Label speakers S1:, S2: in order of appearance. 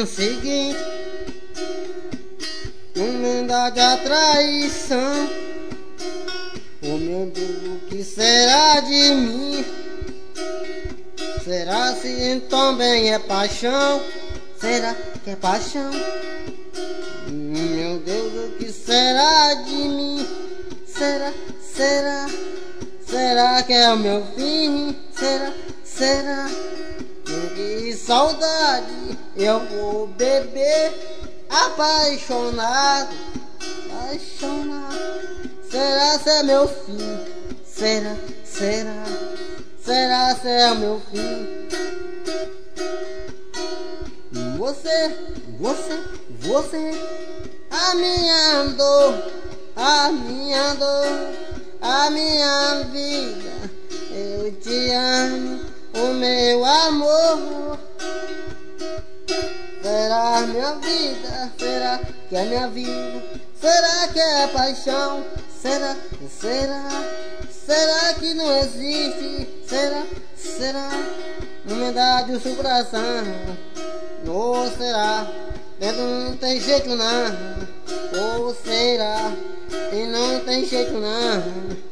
S1: seguinte, humildade a traição. Oh meu Deus, o que será de mim? Será se também é paixão? Será que é paixão? Meu Deus, o que será de mim? Será que é o meu fim? Será? Que saudade eu vou beber, apaixonado. Será se é meu fim? Será se é o meu fim? Você, a minha dor, a minha vida. Eu te amo, o meu amor. Será minha vida? Será que é minha vida? Será que é paixão? Será que não existe? Será? Humildade o seu coração. Ou será? Dentro não tem jeito não. Ou será? E não tem jeito não.